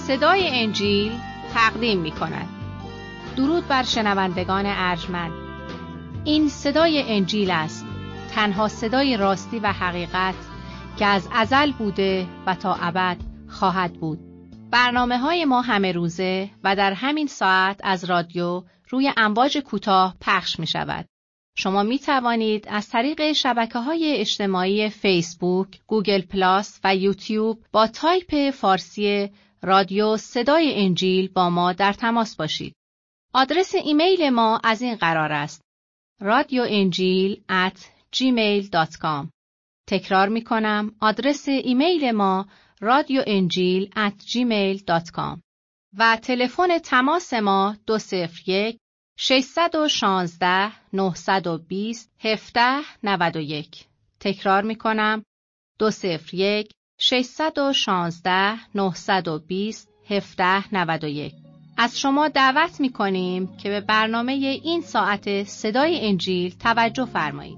صدای انجیل تقدیم می کند. درود بر شنوندگان ارجمند. این صدای انجیل است، تنها صدای راستی و حقیقت که از ازل بوده و تا ابد خواهد بود. برنامه‌های ما همه روزه و در همین ساعت از رادیو روی امواج کوتاه پخش می شود. شما می توانید از طریق شبکه‌های اجتماعی فیسبوک، گوگل پلاس و یوتیوب با تایپ فارسی رادیو صدای انجیل با ما در تماس باشید. آدرس ایمیل ما از این قرار است: radioenjil@gmail.com. تکرار می کنم، آدرس ایمیل ما radioenjil@gmail.com و تلفن تماس ما 201 616 920 1791. تکرار می کنم، 201 616 920 1791. از شما دعوت می کنیم که به برنامه این ساعت صدای انجیل توجه فرمایید.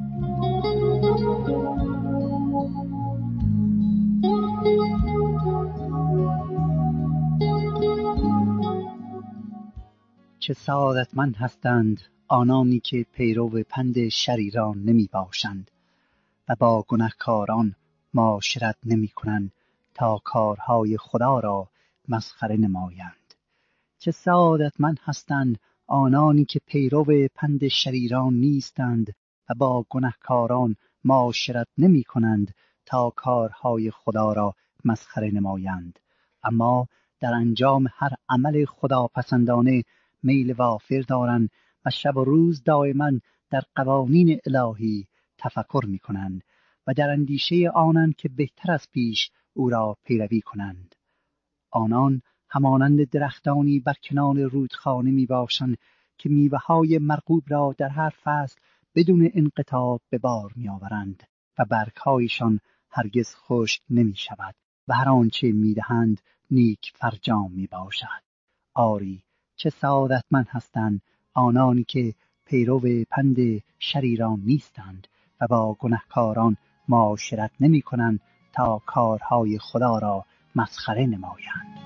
چه سعادتمند هستند آنانی که پیرو پند شریران نمی باشند و با گناهکاران معاشرت نمی کنند تا کارهای خدا را مسخره نمایند. چه سعادتمند هستند آنانی که پیرو پند شریران نیستند و با گناهکاران معاشرت نمی کنند تا کارهای خدا را مسخره نمایند، اما در انجام هر عمل خداپسندانه میل وافر دارند و شب و روز دائما در قوانین الهی تفکر می کنند و در اندیشه آنند که بهتر از پیش او را پیروی کنند. آنان همانند درختانی بر کنار رودخانه می باشند که میوه‌های مرغوب را در هر فصل بدون انقطاع به بار می آورند و برگ‌هایشان هرگز خشک نمی شود و هر آنچه می دهند نیک فرجام می باشد. آری، چه سعادتمند هستند آنانی که پیرو پند شریران نیستند و با گناهکاران معاشرت نمی کنند تا کارهای خدا را مسخره نمایند.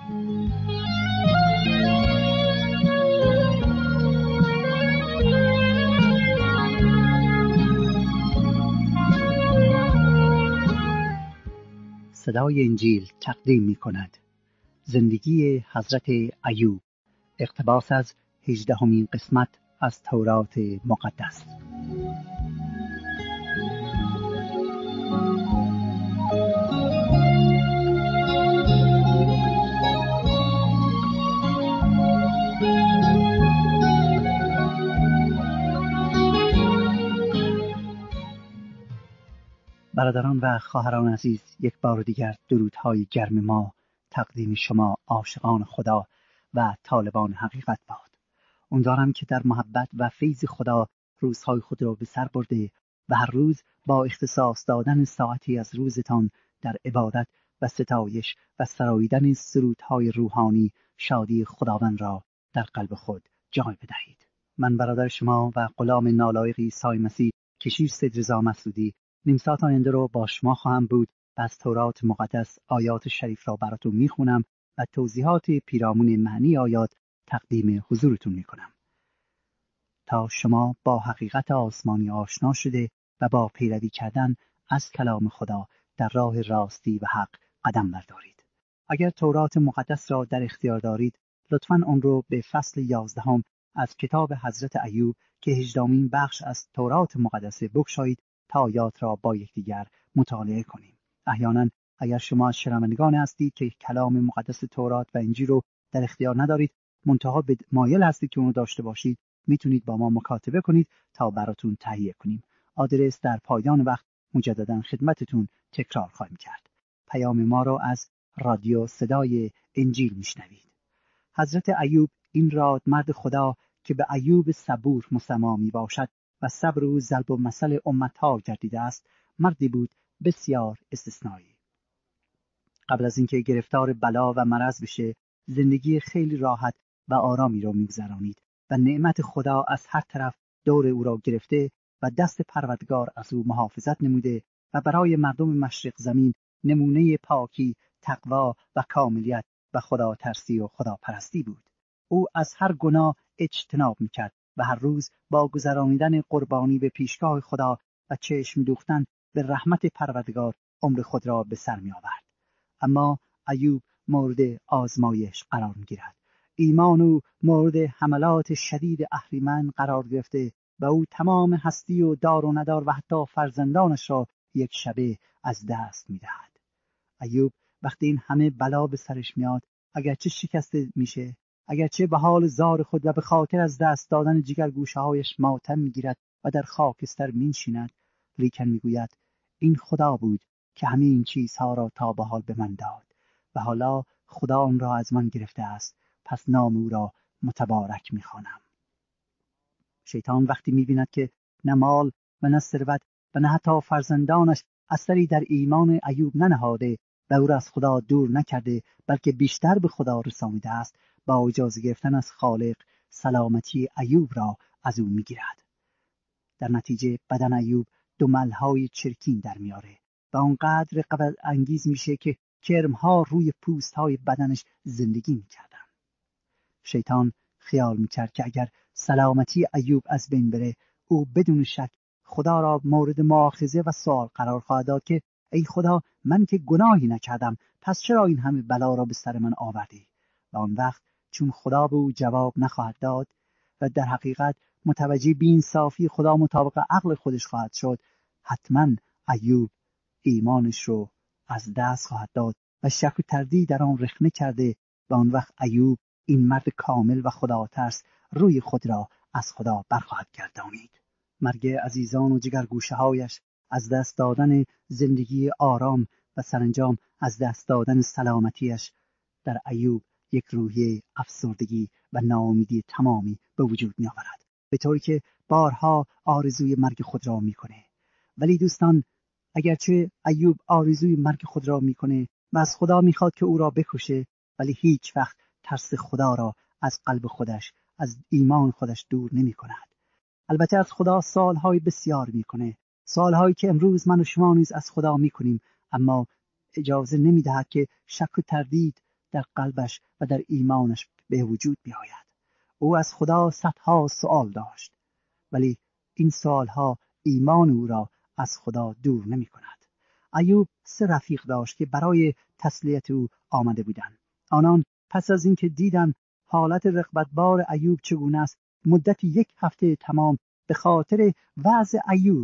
صدای انجیل تقدیم می کند زندگی حضرت ایوب، اقتباس از 18مین قسمت از تورات مقدس. برادران و خواهران عزیز، یک بار دیگر درودهای گرم ما تقدیم شما عاشقان خدا و طالبان حقیقت باد. امیدوارم که در محبت و فیض خدا روزهای خود را به سر برده و هر روز با اختصاص دادن ساعتی از روزتان در عبادت و ستایش و سراییدن سرودهای روحانی شادی خداوند را در قلب خود جای بدهید. من برادر شما و غلام نالایق عیسی مسیح کشیش سیدرضا مسعودی نیم ساعت آینده رو با شما خواهم بود و از تورات مقدس آیات شریف را براتون میخونم و توضیحات پیرامون معنی آیات تقدیم حضورتون میکنم تا شما با حقیقت آسمانی آشنا شده و با پیروی کردن از کلام خدا در راه راستی و حق قدم بردارید. اگر تورات مقدس را در اختیار دارید، لطفاً آن رو به فصل 11 از کتاب حضرت ایوب که 18مین بخش از تورات مقدس بگشایید تا آیات را با یکدیگر مطالعه کنیم. احیانا اگر شما از شنوندگان هستید که کلام مقدس تورات و انجیل رو در اختیار ندارید، منتها مایل هستید که اون رو داشته باشید، میتونید با ما مکاتبه کنید تا براتون تهیه کنیم. آدرس در پایان وقت مجددا خدمتتون تکرار خواهیم کرد. پیام ما رو از رادیو صدای انجیل میشنوید. حضرت ایوب این راد مرد خدا که به ایوب صبور مسما می باشد و صبر او ضرب و مثل امتها گردیده است، مردی بود بسیار استثنایی. قبل از اینکه گرفتار بلا و مرض بشه، زندگی خیلی راحت و آرامی را می‌گذرانید و نعمت خدا از هر طرف دور او را گرفته و دست پروردگار از او محافظت نموده و برای مردم مشرق زمین نمونه پاکی، تقوا و کاملیت و خدا ترسی و خدا پرستی بود. او از هر گناه اجتناب میکرد و هر روز با گذرانیدن قربانی به پیشگاه خدا و چشم دوختن به رحمت پروردگار عمر خود را به سر می آورد. اما ایوب مورد آزمایش قرار می گیرد. ایمان او مورد حملات شدید اهریمن قرار گرفته و او تمام هستی و دار و ندار و حتی فرزندانش را یک شبه از دست می دهد. ایوب وقتی این همه بلا به سرش میاد، اگرچه شکسته میشه، اگرچه به حال زار خود و به خاطر از دست دادن جگرگوشه‌هایش ماتم میگیرد و در خاکستر مینشیند، لیکن میگوید این خدا بود که همه این چیزها را تا به حال به من داد و حالا خدا آن را از من گرفته است، پس نام او را متبارک میخوانم. شیطان وقتی میبیند که نه مال و نه ثروت و نه حتی فرزندانش اثری در ایمان ایوب ننهاده و او را از خدا دور نکرده بلکه بیشتر به خدا رسانیده است، با اجازه گرفتن از خالق سلامتی ایوب را از او میگیرد. در نتیجه بدن ایوب دملهای چرکین در میاره و آنقدر رقابت انگیز میشه که کرمها روی پوستهای بدنش زندگی میکردن. شیطان خیال میکرد که اگر سلامتی ایوب از بین بره، او بدون شک خدا را مورد مؤاخذه و سوال قرار خواهد داد که ای خدا، من که گناهی نکردم، پس چرا این همه بلا را به سر من آوردی؟ و آن وقت چون خدا به او جواب نخواهد داد و در حقیقت متوجه بی‌انصافی خدا مطابق عقل خودش خواهد شد، حتما ایوب ایمانش رو از دست خواهد داد و شک و تردید در آن رخنه کرده و آن وقت ایوب، این مرد کامل و خدا ترس، روی خود را از خدا برخواهد گردانید. مرگ عزیزان و جگرگوشه‌هایش، از دست دادن زندگی آرام و سرانجام از دست دادن سلامتیش در ایوب یک روحیه افسردگی و ناامیدی تمامی به وجود می آورد، به طوری که بارها آرزوی مرگ خود را می کنه. ولی دوستان، اگرچه ایوب آرزوی مرگ خود را می کنه و از خدا می خواد که او را بکشه، ولی هیچ وقت ترس خدا را از قلب خودش، از ایمان خودش دور نمی کند. البته از خدا سوالهای بسیار می کنه، سوالهایی که امروز من و شما نیز از خدا می کنیم، اما اجازه نمی دهد که شک و تردید در قلبش و در ایمانش به وجود بیاید. او از خدا صدها سوال داشت، ولی این سوالها ایمان او را از خدا دور نمی کند. ایوب 3 رفیق داشت که برای تسلیت او آمده بودند. آنان پس از اینکه دیدن حالت رغبتبار ایوب چگونه است، مدت 1 هفته تمام به خاطر وضع ایوب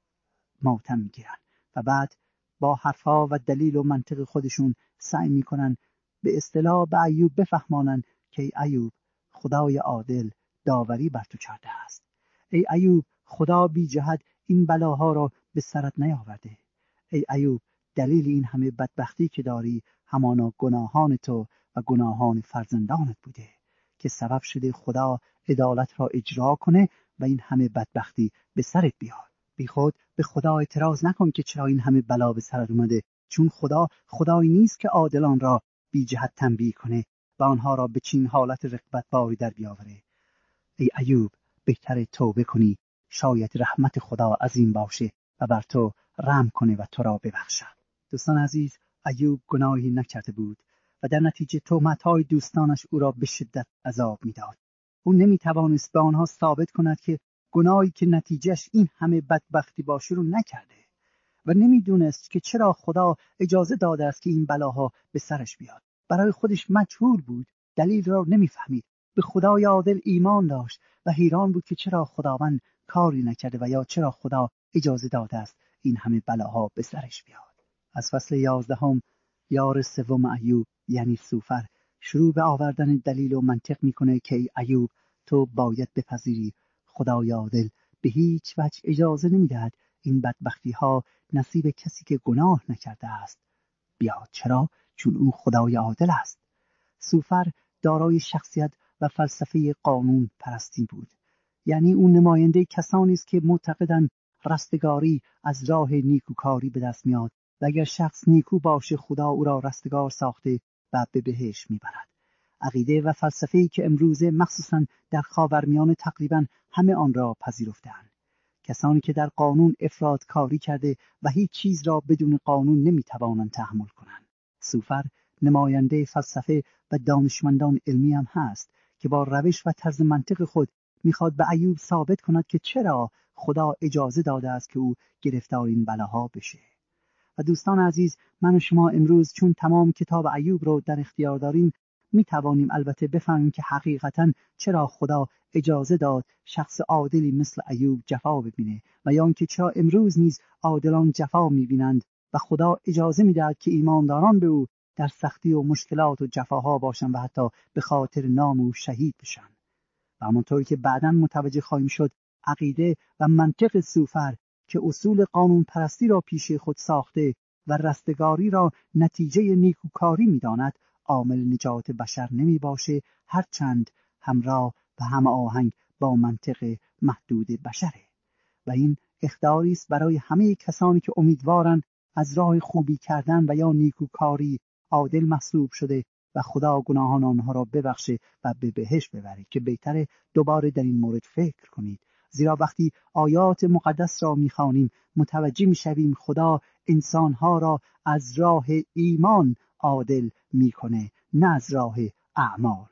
ماتم میگیرن و بعد با حرفها و دلیل و منطق خودشون سعی میکنن به اصطلاح به ایوب بفهمانن که ایوب، خدای عادل داوری بر تو کرده است. ای ایوب، خدا بی جهت این بلاها را به سرت نیاورده. ای ایوب، دلیل این همه بدبختی که داری همانا گناهان تو و گناهان فرزندانت بوده که سبب شده خدا عدالت را اجرا کنه و این همه بدبختی به سرت بیاد. بی خود به خدا اعتراض نکن که چرا این همه بلا به سرت اومده، چون خدا خدایی نیست که عادلان را بی جهت تنبیه کنه و آنها را به چین حالت رغبتباری در بیاوره. ای ایوب، بهتر توبه کنی، شاید رحمت خدا عظیم باشه و بر تو رحم کنه و تو را ببخشد. دوستان عزیز، ایوب گناهی نکرده بود و در نتیجه تهمت‌های دوستانش او را به شدت عذاب می‌داد. او نمی‌توانست به آنها ثابت کند که گناهی که نتیجهش این همه بدبختی باشه رو نکرده و نمی‌دونست که چرا خدا اجازه داده است که این بلاها به سرش بیاد. برای خودش مجهول بود، دلیل را نمی‌فهمید. به خدای عادل ایمان داشت و حیران بود که چرا خداوند کاری نکرده و یا چرا خدا اجازه داده است این همه بلاها به سرش بیاد. از فصل 11 یار سوم ایوب یعنی سوفر شروع به آوردن دلیل و منطق میکنه که ای ایوب، تو باید بپذیری خدای عادل به هیچ وجه اجازه نمیدهد این بدبختی ها نصیب کسی که گناه نکرده است بیاد. چرا؟ چون او خدای عادل است. سوفر دارای شخصیت و فلسفه قانون پرستی بود، یعنی اون نماینده کسانی است که معتقدند رستگاری از راه نیکوکاری به دست میاد و اگر شخص نیکو باشه خدا او را رستگار ساخته و به بهشت میبرد. عقیده و فلسفه‌ای که امروزه مخصوصاً در خاورمیانه تقریباً همه آن را پذیرفتند. کسانی که در قانون افراط کاری کرده و هیچ چیز را بدون قانون نمیتوانند تحمل کنند. سوفر نماینده فلسفه و دانشمندان علمی هم هست که با روش و طرز منطق خود میخواد به ایوب ثابت کند که چرا خدا اجازه داده است که او گرفتار این بلاها بشه. و دوستان عزیز، من و شما امروز چون تمام کتاب ایوب رو در اختیار داریم می توانیم البته بفهمیم که حقیقتاً چرا خدا اجازه داد شخص عادلی مثل ایوب جفا ببینه و یا اینکه چرا امروز نیز عادلان جفا می‌بینند و خدا اجازه می‌دهد که ایمانداران به او در سختی و مشکلات و جفاها باشند و حتی به خاطر نام او شهید بشن. و همونطوری که بعداً متوجه خواهیم شد، عقیده و منطق سوفر که اصول قانون پرستی را پیش خود ساخته و رستگاری را نتیجه نیکوکاری می‌داند، عامل نجات بشر نمی باشه، هرچند همراه و هم آهنگ با منطق محدود بشره. و این اخطاری است برای همه کسانی که امیدوارند از راه خوبی کردن و یا نیکوکاری عادل محسوب شده و خدا گناهان آنها را ببخشه و به بهشت ببره، که بهتره دوباره در این مورد فکر کنید. زیرا وقتی آیات مقدس را می‌خوانیم متوجه می‌شویم خدا انسان‌ها را از راه ایمان عادل میکنه، نه از راه اعمال.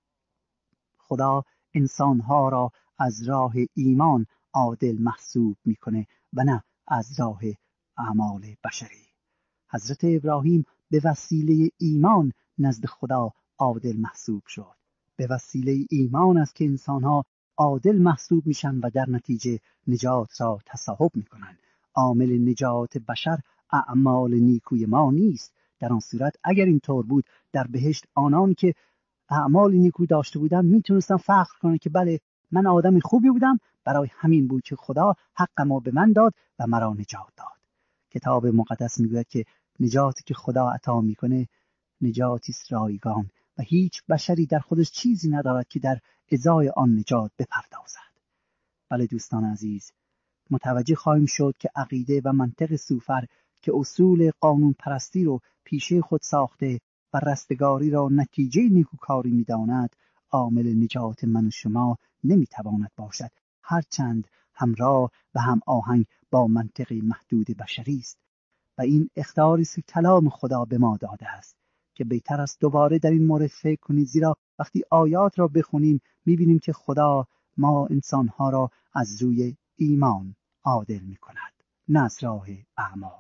خدا انسانها را از راه ایمان عادل محسوب میکنه و نه از راه اعمال بشری. حضرت ابراهیم به وسیله ایمان نزد خدا عادل محسوب شد. به وسیله ایمان است که انسانها عادل محسوب میشن و در نتیجه نجات را تصاحب میکنن. عامل نجات بشر اعمال نیکوی ما نیست. در آن صورت اگر اینطور بود، در بهشت آنان که اعمال نیکو داشته بودن میتونستن فخر کنن که بله، من آدم خوبی بودم، برای همین بود که خدا حقمو به من داد و مرا نجات داد. کتاب مقدس میگوید که نجاتی که خدا عطا میکنه نجاتی است رایگان و هیچ بشری در خودش چیزی ندارد که در ازای آن نجات بپردازد. بله دوستان عزیز، متوجه خواهیم شد که عقیده و منطق سوفر که اصول قانون پرستی رو پیشه خود ساخته و رستگاری را نتیجه نیکوکاری می‌داند، عامل نجات من و شما نمی‌تواند باشد، هرچند همراه و هم آهنگ با منطق محدود بشری است. و این اخطاری است که کلام خدا به ما داده است که بهتر است دوباره در این مورد فکر کنید، زیرا وقتی آیات را بخونیم می‌بینیم که خدا ما انسان‌ها را از روی ایمان عادل می‌کند، نه از راه اعمال.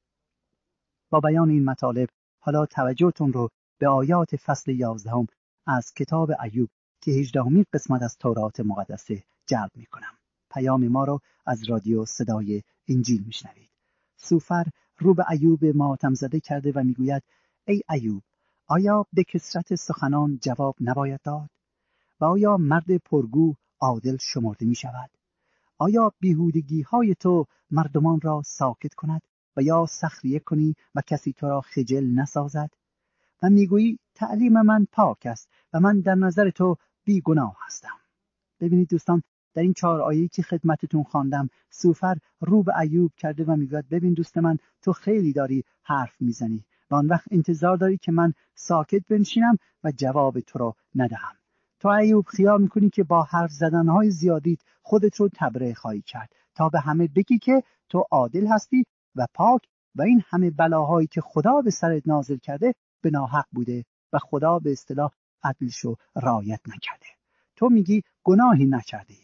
با بیان این مطالب حالا توجهتون رو به آیات فصل 11 از کتاب ایوب که 18مین قسمت از تورات مقدسه جلب می‌کنم. پیام ما رو از رادیو صدای انجیل می‌شنوید. سوفر رو به ایوب ماتم زده کرده و میگوید: ای ایوب، آیا به کثرت سخنان جواب نباید داد؟ و آیا مرد پرگو عادل شمرده می شود؟ آیا بیهودگی های تو مردمان را ساکت کند و یا سخریه کنی و کسی تو را خجل نسازد؟ و میگویی تعلیم من پاک است و من در نظر تو بی گناه هستم. ببینید دوستان، در این 4 آیه‌ای که خدمتتون خواندم، سوفر رو به ایوب کرده و میگوید ببین دوست من، تو خیلی داری حرف میزنی و آن وقت انتظار داری که من ساکت بنشینم و جواب تو را ندهم. تو ایوب خیال میکنی که با حرف زدنهای زیادیت خودت رو تبرئه خواهی کرد تا به همه بگی که تو عادل هستی و پاک و این همه بلاهایی که خدا به سرت نازل کرده به ناحق بوده و خدا به اصطلاح عدلشو رعایت نکرده. تو میگی گناهی نکردی.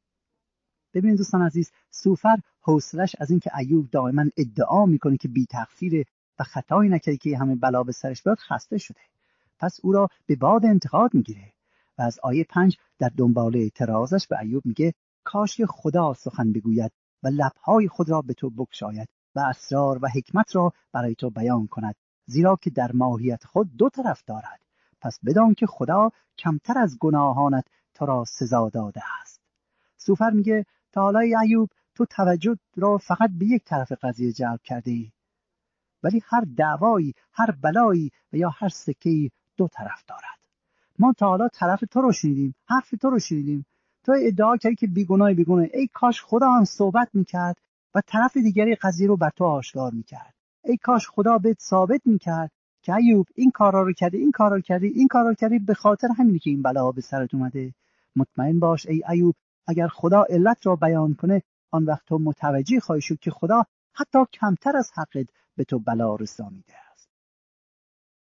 ببینید دوستان عزیز، سوفر حوصلش از این که ایوب دائما ادعا میکنه که بی تقصیر و خطایی نکرده که همه بلا به سرش بیاد خسته شده. پس او را به باد انتقاد میگیره و از آیه 5 در دنبال اعتراضش به ایوب میگه کاش که خدا سخن بگوید و لبهای خود را به تو بگشاید و اسرار و حکمت را برای تو بیان کند، زیرا که در ماهیت خود 2 طرف دارد. پس بدان که خدا کمتر از گناهانت تو را سزا داده است. سوفر میگه تا حالا ایوب تو توجه را فقط به یک طرف قضیه جلب کرده ای، ولی هر دعوایی، هر بلایی و یا هر سکه‌ای 2 طرف دارد. ما تا حالا طرف تو رو شنیدیم، حرف تو رو شنیدیم، تو ادعا کردی که بیگناه، ای کاش خدا هم صحبت میکرد و طرف دیگری قضیه رو بر تو آشکار میکرد. ای کاش خدا بهت ثابت میکرد که ایوب این کارا رو کردی، این کارا رو کردی، به خاطر همینی که این بلا به سرت اومده. مطمئن باش ای ایوب، اگر خدا علت را بیان کنه، آن وقت تو متوجه خواهی شد که خدا حتی کمتر از حقت به تو بلا رسانیده است.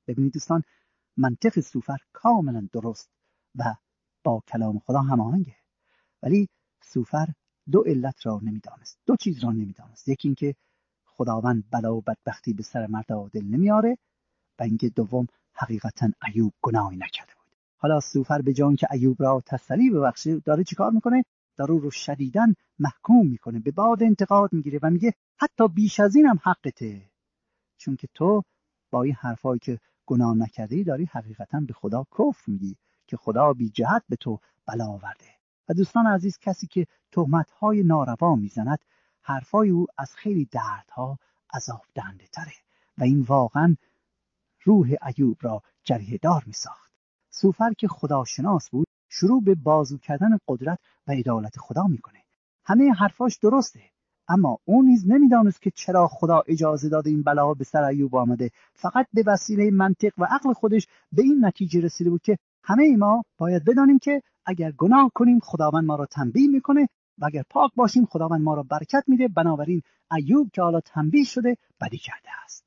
ببینید دوستان، منطق سوفر کاملا درست و با کلام خدا هماهنگه، ولی سوفر دو علت را نمیدانست، دو چیز را نمیدانست. یکی اینکه خداوند بلا و بدبختی به سر مرد عادل نمیاره و اینکه دوم حقیقتا ایوب گناهی نکرده بود. حالا سوفر به جای اینکه ایوب را تسلی ببخشه داره چیکار میکنه؟ داره رو شدیداً محکوم میکنه، به باد انتقاد میگیره و میگه حتی بیش از اینم حقته، چون که تو با این حرفایی که گناه نکردی داری حقیقتا به خدا کفر میگی که خدا بی جهت به تو بلا آورده. و دوستان عزیز، کسی که تهمت‌های ناروا میزند، حرفای او از خیلی دردها عذاب دهنده تره و این واقعا روح ایوب را جریحه دار میساخت. سوفر که خداشناس بود شروع به بازو کردن قدرت و عدالت خدا میکنه. همه حرفاش درسته، اما اون نیز نمیدانست که چرا خدا اجازه داده این بلا به سر ایوب آمده. فقط به وسیله منطق و عقل خودش به این نتیجه رسیده بود که همه ما باید بدانیم که اگر گناه کنیم خداوند ما را تنبیه میکنه و اگر پاک باشیم خداوند ما را برکت میده. بنابراین ایوب که حالا تنبیه شده بدی کرده است.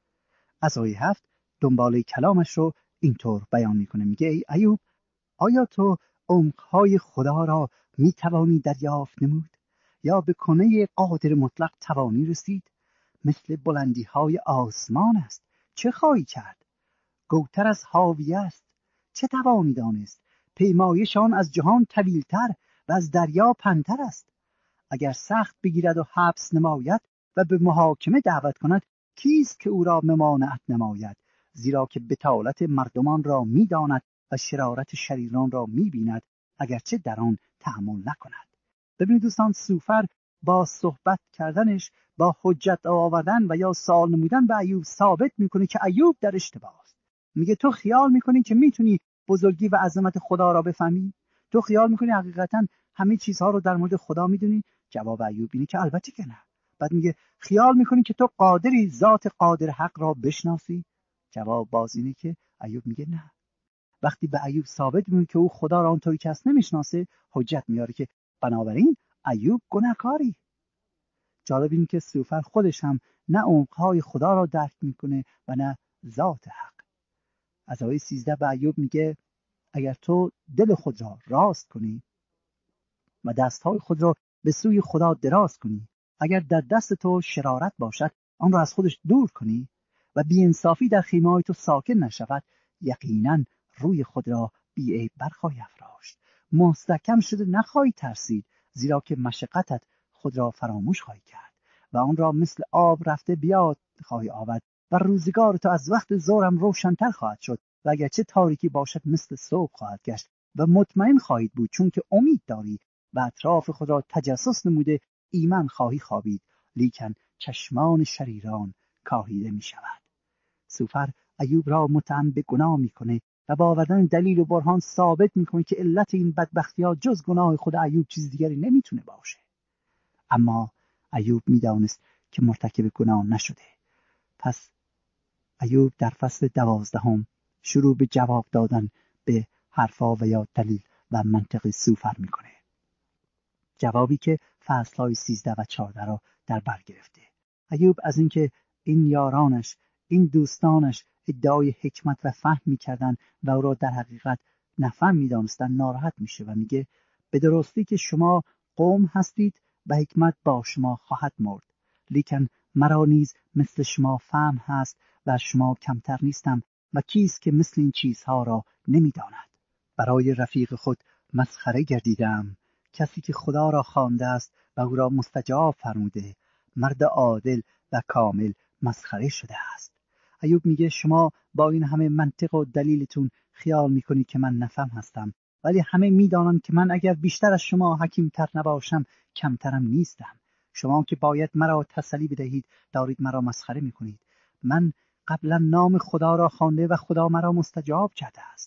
از آیه 7 دنباله کلامش رو اینطور بیان میکنه، میگه ای ایوب، آیا تو عمقهای خدا را میتوانی دریافت نمود یا به کنه قادر مطلق توانی رسید؟ مثل بلندی های آسمان است، چه خواهی کرد؟ گوتر از حاویه است، چه توانی دانست؟ پیمایشان از جهان طویلتر و از دریا پنتر است. اگر سخت بگیرد و حبس نماید و به محاکمه دعوت کند، کیست که او را ممانعت نماید؟ زیرا که بطالت مردمان را میداند و شرارت شریران را میبیند، اگرچه در آن تأمل نکند. ببینید دوستان، سوفر با صحبت کردنش، با حجت آوردن و یا سوال نمودن به ایوب ثابت میکنه که ایوب در اشتباه است. میگه تو خیال میکنی که میتونی بزرگی و عظمت خدا را بفهمی؟ تو خیال میکنی حقیقتا همه چیزها رو در مورد خدا میدونی؟ جواب ایوب اینه که البته که نه. بعد میگه خیال میکنی که تو قادری ذات قادر حق را بشناسی؟ جواب باز اینه که ایوب میگه نه. وقتی به ایوب ثابت میکنه که او خدا را اونطوری که هست نمیشناسه، حجت میاره که بنابراین ایوب گناهکاری. جالب این که سوفر خودش هم نه عمقهای خدا را درک میکنه و نه ذات حق. از آیه 13 به ایوب میگه اگر تو دل خود را راست کنی و دستهای خود را به سوی خدا دراز کنی، اگر در دست تو شرارت باشد آن را از خودش دور کنی و بی‌انصافی در خیمه‌های تو ساکن نشود، یقینا روی خود را بی‌عیب برخواهی افراشت. مستحکم شده نخواهی ترسید، زیرا که مشقتت خود را فراموش خواهی کرد و آن را مثل آب رفته بیاد خواهی آورد و روزگار تو از وقت ظهرم روشن‌تر خواهد شد و اگرچه تاریکی باشد مثل صبح خواهد گشت و مطمئن خواهید بود، چون که امید داری و اطراف خود را تجسس نموده ایمن خواهی خوابید، لیکن چشمان شریران کاهیده می شود. سوفر ایوب را متهم به گناه میکنه و با آوردن دلیل و برهان ثابت میکنه که علت این بدبختی ها جز گناه خود ایوب چیز دیگری نمیتونه باشه. اما ایوب میدانست که مرتکب گناه نشده. پس ایوب در فصل 12 شروع به جواب دادن به حرفا و یا دلیل و منطق سوفر میکنه. جوابی که فصلهای 13 و 14 را در بر گرفته. ایوب از اینکه این یارانش، این دوستانش ادعای حکمت و فهم میکردن و او را در حقیقت نفهم میدانستن ناراحت میشه و میگه به درستی که شما قوم هستید و حکمت با شما خواهد مرد، لیکن مرا نیز مثل شما فهم هست و شما کمتر نیستم و کیست که مثل این چیزها را نمیداند. برای رفیق خود مسخره گردیدم، کسی که خدا را خوانده است و او را مستجاب فرموده، مرد عادل و کامل مسخره شده است. ایوب میگه شما با این همه منطق و دلیلتون خیال میکنید که من نفهم هستم، ولی همه میدانند که من اگر بیشتر از شما حکیمتر نباشم کمترم نیستم. شما که باید مرا تسلی بدهید دارید مرا مسخره میکنید. من قبلا نام خدا را خوانده و خدا مرا مستجاب کرده است.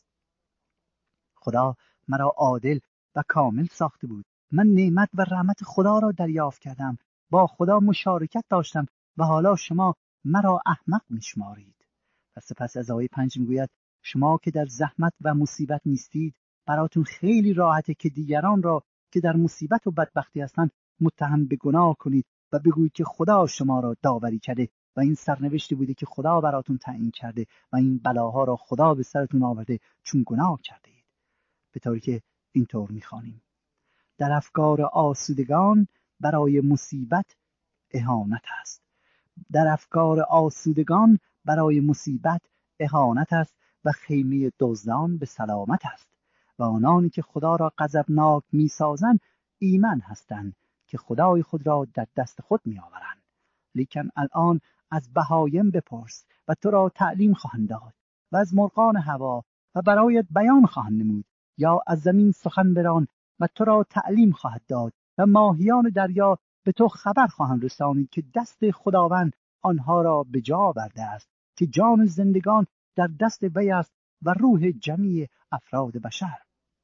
خدا مرا عادل و کامل ساخته بود. من نعمت و رحمت خدا را دریافت کردم، با خدا مشارکت داشتم و حالا شما مرا احمق میشمارید. و سپس از آیه 5 میگوید شما که در زحمت و مصیبت نیستید، براتون خیلی راحته که دیگران را که در مصیبت و بدبختی هستند متهم به گناه کنید و بگویید که خدا شما را داوری کرده و این سرنوشتی بوده که خدا براتون تعیین کرده و این بلاها را خدا به سرتون آورده چون گناه کرده اید. به طوری که اینطور می‌خوانیم: در افکار آسودگان برای مصیبت اهانت است. در افکار آسودگان برای مصیبت اهانت است و خیمه دزدان به سلامت است. و آنانی که خدا را غضبناک می‌سازند ایمن هستند که خدای خود را در دست خود می‌آورند. لیکن الان از بهایم بپرس و تو را تعلیم خواهند داد، و از مرغان هوا و برایت بیان خواهند نمود، یا از زمین سخن بران و تو را تعلیم خواهد داد، و ماهیان دریا به تو خبر خواهند رسانید که دست خداوند آنها را به جا آورده است، که جان زندگان در دست وی است و روح جمیع افراد بشر.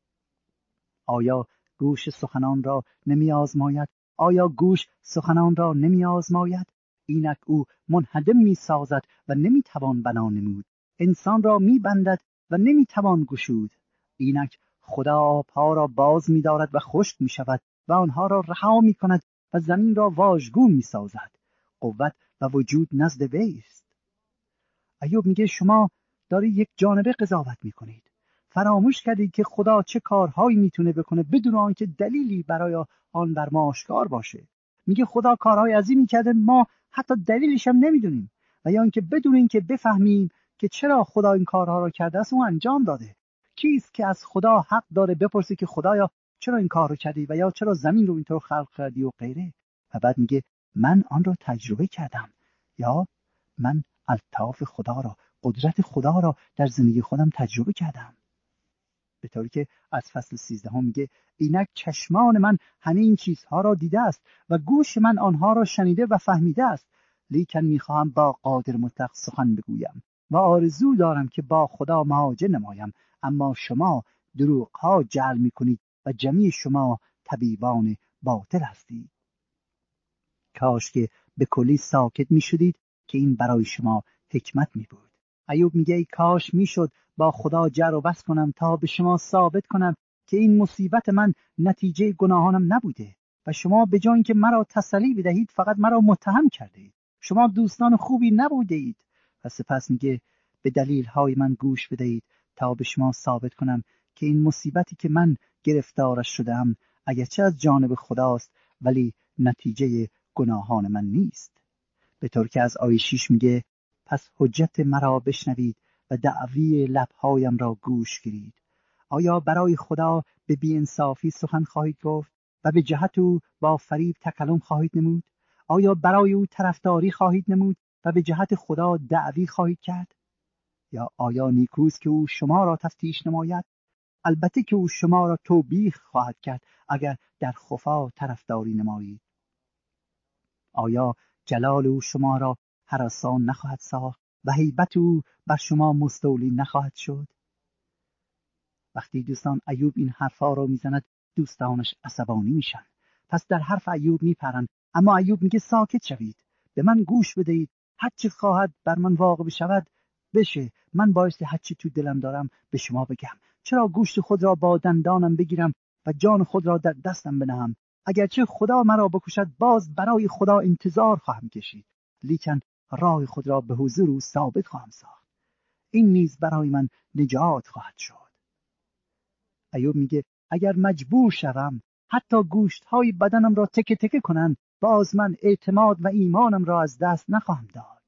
آیا گوش سخنان را نمی آزماید؟ آیا گوش سخنان را نمی آزماید؟ اینک او منهدم می سازد و نمی توان بنا نمود، انسان را می بندد و نمی توان گشود. اینک خدا آبها را باز می دارد و خشک می شود و آنها را رها می کند و زمین را واژگون می سازد. قوت و وجود نزد وی است. ایوب میگه شما داری یک جانبه قضاوت می کنید. فراموش کردید که خدا چه کارهایی میتونه بکنه بدون آنکه دلیلی برای آن بر ما آشکار باشه. میگه خدا کارهای عظیمی کرده، ما حتی دلیلش هم نمیدونیم، و یا اینکه بدون اینکه بفهمیم که چرا خدا این کارها را کرده است اون انجام داده. کیست که از خدا حق داره بپرسه که خدایا چرا این کار رو کردی و یا چرا زمین رو اینطور خلق کردی و غیره؟ و بعد میگه من آن رو تجربه کردم، یا من الطاف خدا را، قدرت خدا را در زندگی خودم تجربه کردم. به طوری که از فصل 13 میگه اینک چشمان من همین چیزها را دیده است و گوش من آنها را شنیده و فهمیده است. لیکن میخواهم با قادر مطلق سخن بگویم و آرزو دارم که با خدا مواجه نمایم، اما شما دروغها جعل میکنید و جمیع شما طبیبان باطل هستید. کاش که به کلی ساکت میشدید که این برای شما حکمت میبود. ایوب میگه ای کاش میشد با خدا جر و بحث کنم تا به شما ثابت کنم که این مصیبت من نتیجه گناهانم نبوده و شما به جای اینکه مرا تسلی بدهید فقط مرا متهم کردید. شما دوستان خوبی نبوده اید. و سپس میگه به دلیل های من گوش بدهید تا به شما ثابت کنم که این مصیبتی که من گرفتارش شدم اگرچه از جانب خداست ولی نتیجه گناهان من نیست. به طور که از آیه 6 میگه پس حجت مرا بشنوید و دعوی لبهایم را گوش گیرید. آیا برای خدا به بی‌انصافی سخن خواهید گفت و به جهت او با فریب تکلم خواهید نمود؟ آیا برای او طرفداری خواهید نمود و به جهت خدا دعوی خواهید کرد؟ یا آیا نیکوست که او شما را تفتیش نماید؟ البته که او شما را توبیخ خواهد کرد اگر در خفا طرفداری نمایید. آیا جلال او شما را هراسان نخواهد ساخت و هیبت او بر شما مستولی نخواهد شد؟ وقتی دوستان ایوب این حرفا رو میزند دوستانش عصبانی میشن، پس در حرف ایوب میپرن، اما ایوب میگه ساکت شوید، به من گوش بدهید، هر چی خواهد بر من واقع بشود بشه، من بایستی هر چی تو دلم دارم به شما بگم. چرا گوشت خود را با دندانم بگیرم و جان خود را در دستم بنهم؟ اگرچه خدا مرا بکشد باز برای خدا انتظار خواهم کشید، لیکن راه خود را به حضور او ثابت خواهم ساخت. این نیز برای من نجات خواهد شد. ایوب میگه اگر مجبور شوم حتی گوشت‌های بدنم را تکه تکه کنن، باز من اعتماد و ایمانم را از دست نخواهم داد.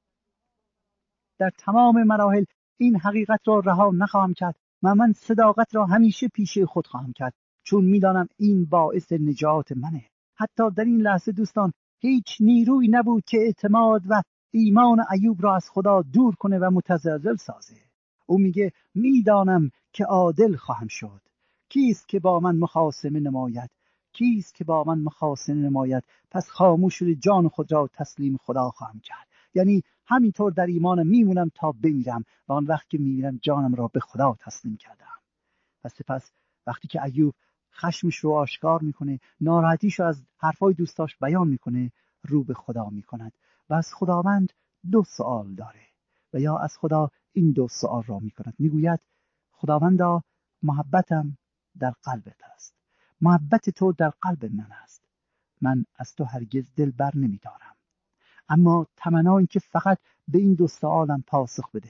در تمام مراحل این حقیقت را رها نخواهم کرد و من صداقت را همیشه پیش خود خواهم کرد، چون میدانم این باعث نجات منه. حتی در این لحظه دوستان هیچ نیرویی نبود که اعتماد و ایمان ایوب را از خدا دور کنه و متزلزل سازه. او میگه میدانم که عادل خواهم شد. کیست که با من مخاصمه نماید؟ کیست که با من مخاصمه نماید؟ پس خاموش شده جان خود را تسلیم خدا خواهم کرد. یعنی همینطور در ایمانم میمونم تا بمیرم و آن وقت که میمیرم جانم را به خدا تسلیم کردم. و سپس وقتی که ایوب خشمش رو آشکار میکنه، ناراحتیش رو از حرفای دوستاش بیان میکنه، رو به خدا میکند و از خداوند 2 سوال داره و یا از خدا این 2 سوال را میکند. میگوید خداوندا محبتم در قلبت است، محبت تو در قلب من است، من از تو هرگز دل بر نمیدارم. اما تمنا این که فقط به این 2 سوالم پاسخ بده.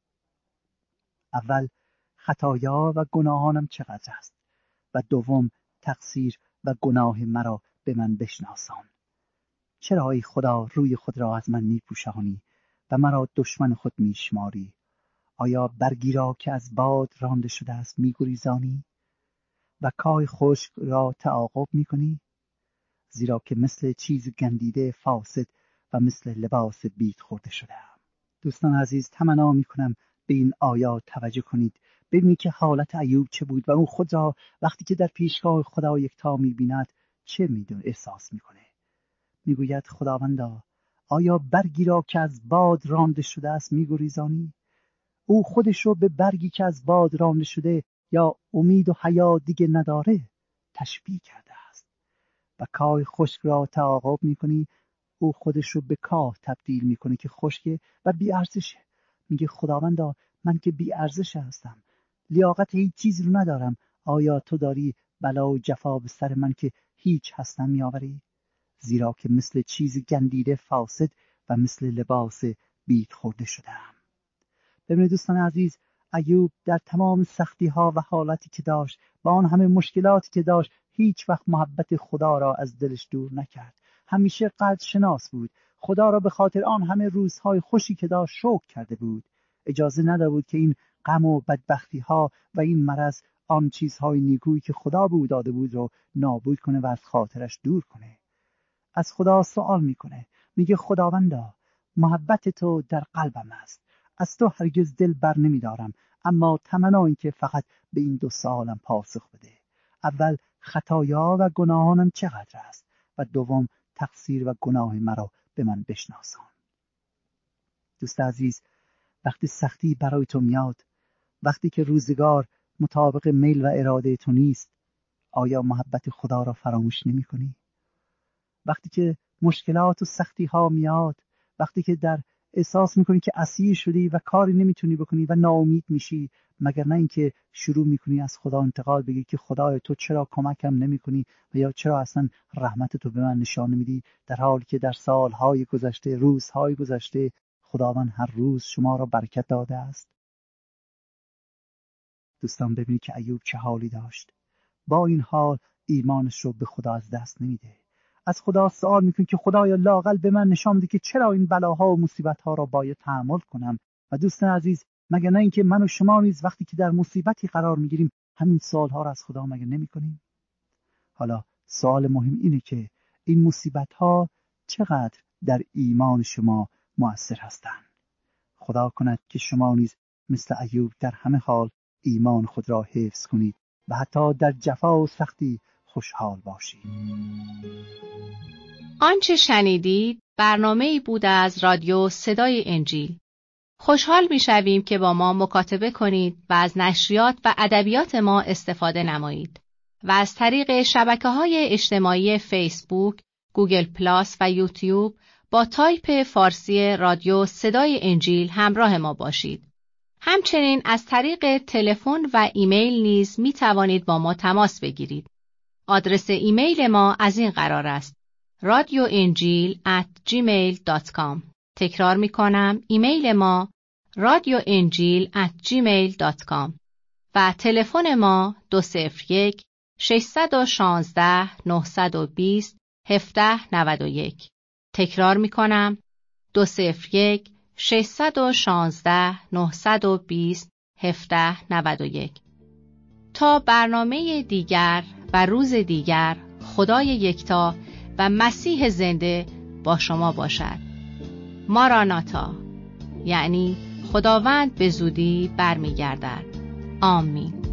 اول، خطایا و گناهانم چقدر است؟ و دوم، تقصیر و گناه مرا به من بشناسان. چرا ای خدا روی خود را از من میپوشانی و مرا دشمن خود میشماری؟ آیا برگی را که از باد رانده شده است میگریزانی و کاه خشک را تعاقب میکنی؟ زیرا که مثل چیز گندیده فاسد و مثل لباس بید خورده شده‌ام. دوستان عزیز، تمنا میکنم به این آیات توجه کنید. ببینید که حالت ایوب چه بود و او خود را وقتی که در پیشگاه خدا یکتا میبیند چه احساس میکنه. میگوید خداوندا، آیا برگی را که از باد رانده شده است میگریزانی؟ او خودش رو به برگی که از باد رانده شده یا امید و حیات دیگه نداره تشبیه کرده است. و کاه خشک را تعاقب میکنی، او خودش رو به کاه تبدیل میکنه که خشکه و بی ارزشه. میگه خداوندا، من که بی ارزش هستم، لیاقت هیچ چیزی رو ندارم. آیا تو داری بلا و جفا به سر من که هیچ هستم میآوری؟ زیرا که مثل چیز گندیده فاسد و مثل لباس بید خورده شدم. ببینید دوستان عزیز، ایوب در تمام سختی ها و حالتی که داشت، با آن همه مشکلاتی که داشت، هیچ وقت محبت خدا را از دلش دور نکرد. همیشه قدر شناس بود. خدا را به خاطر آن همه روزهای خوشی که داشت شکر کرده بود. اجازه نداده بود که این غم و بدبختی ها و این مرض آن چیزهای نیکویی که خدا به او داده بود رو نابود کنه و از خاطرش دور کنه. از خدا سوال میکنه، میگه خداوندا، محبت تو در قلبم است، از تو هرگز دل بر نمیدارم، اما تمنا این که فقط به این 2 سوالم پاسخ بده. اول، خطایا و گناهانم چقدر است؟ و دوم، تقصیر و گناه مرا به من بشناسان. دوست عزیز، وقتی سختی برای تو میاد، وقتی که روزگار مطابق میل و اراده تو نیست، آیا محبت خدا را فراموش نمی کنی؟ وقتی که مشکلات و سختی ها میاد، وقتی که در احساس میکنی که اسیر شدی و کاری نمیتونی بکنی و ناامید میشی، مگر نه اینکه شروع میکنی از خدا انتقاد بگی که خدای تو چرا کمکم نمیکنی و یا چرا اصلا رحمت تو به من نشان نمیدی، در حالی که در سالهای گذشته، روزهای گذشته، خداوند هر روز شما را برکت داده است. دوستان ببینید که ایوب چه حالی داشت. با این حال ایمانش رو به خدا از دست نمیده. از خدا سوال میکنه که خدایا لااقل به من نشان بده که چرا این بلاها و مصیبت‌ها را باید تحمل کنم. و دوستان عزیز، مگر نه اینکه من و شما نیز وقتی که در مصیبتی قرار میگیریم همین سوالها را از خدا مگر نمیکنیم؟ حالا سوال مهم اینه که این مصیبت‌ها چقدر در ایمان شما مؤثر هستند. خدا کند که شما نیز مثل ایوب در همه حال ایمان خود را حفظ کنید و حتی در جفا و سختی خوشحال باشید. آنچه شنیدید برنامه‌ای بود از رادیو صدای انجیل. خوشحال می‌شویم که با ما مکاتبه کنید و از نشریات و ادبیات ما استفاده نمایید و از طریق شبکه‌های اجتماعی فیسبوک، گوگل پلاس و یوتیوب با تایپ فارسی رادیو صدای انجیل همراه ما باشید. همچنین از طریق تلفن و ایمیل نیز می توانید با ما تماس بگیرید. آدرس ایمیل ما از این قرار است: radioenjil@gmail.com. تکرار می کنم، ایمیل ما radioenjil@gmail.com و تلفن ما 201 616 920 1791. تکرار می کنم، 201 616 920 1791. تا برنامه دیگر و روز دیگر، خدای یکتا و مسیح زنده با شما باشد. ماراناتا، یعنی خداوند به زودی برمیگردد. آمین.